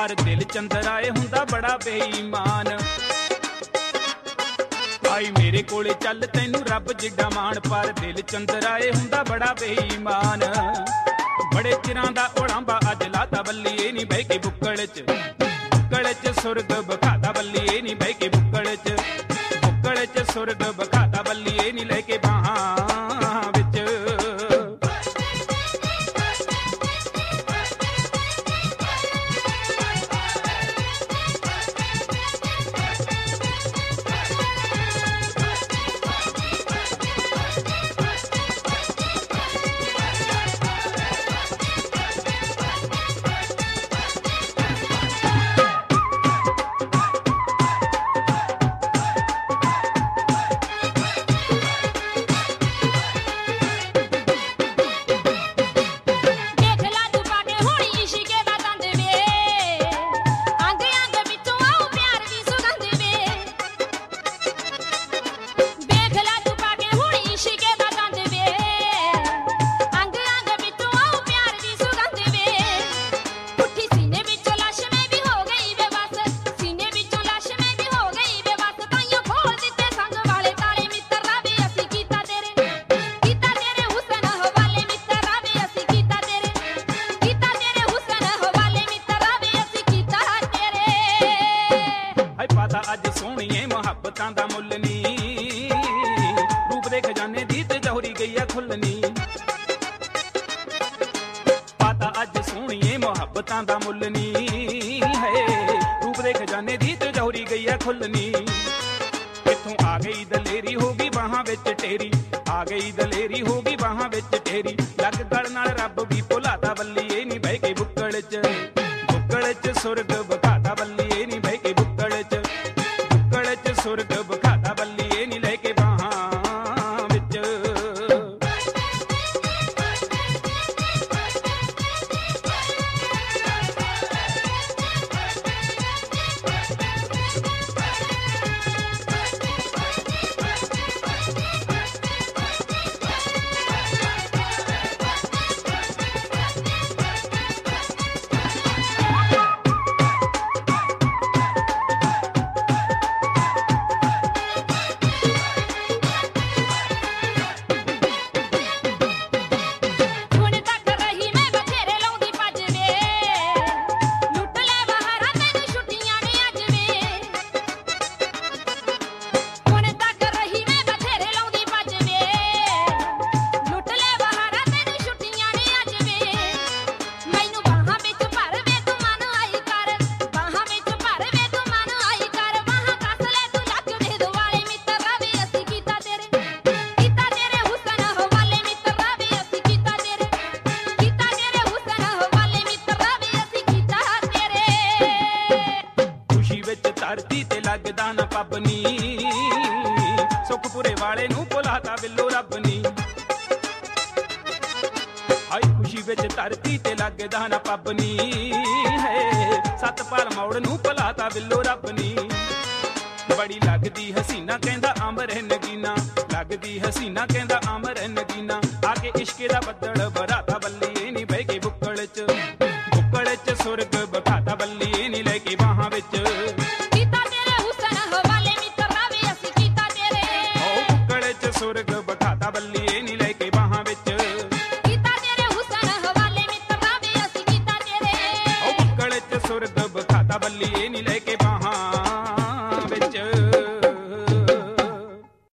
पर दिल चंद्राए हुंदा बड़ा बेईमान। आई मेरे कोले चल तैनू रब जिड्डा मान, पर दिल चंद्राए हुंदा बड़ा बेईमान। बड़े चिरां दा ओढ़ांबा अज लाता बल्लीए नी बह के बुक्कड़ च सुरग बखाता बल्लीए नी बह के बुक्कड़ च सुरग बखाता बल्लीए नी लेके बाहां विच। अज सोहणीए मुहब्बतां दा मुल नी, रूप दे खजाने दी ते जौहरी गई है खुलनी। पाता अज सोहणीए मुहब्बतां दा मुल नी है, रूप दे खजाने दी ते जौहरी गई है खुलनी। इत्थों आ गई दलेरी होगी बाहां विच टेरी, आ गई दलेरी होगी बाहां विच टेरी। लग गल नाल रब भी भुलाता बल्लीए नी बह के बुक्कड़ च सुरग बखाता बल्लीए नी बह के बुक्कड़ च सुरग बखाता बल्लीए नी लेके बाहां विच। धरती ते लगदा ना पब नी, सुखपुरे वाले नू भुलाता बिल्लो रब नी। हाय खुशी विच धरती ते लगदा ना पब नी है, सतपाल मौड़ नू भुलाता बिल्लो रब नी। बड़ी लगदी हसीना कहंदा अमर है नगीना, लगदी हसीना कहंदा अमर है नगीना। आके इश्के दा बदल बराता बल्लीए नी बह के बुक्कड़ च सुरग बखाता बल्लीए नी लेके बाहां विच। सुरग बखाता बल्लीए नी लेके बाहां विच। कीता तेरे हुस्न हवाले मित्रा वे असीं कीता तेरे, ओ बुक्कड़ च सुरग बखाता बल्लीए नी।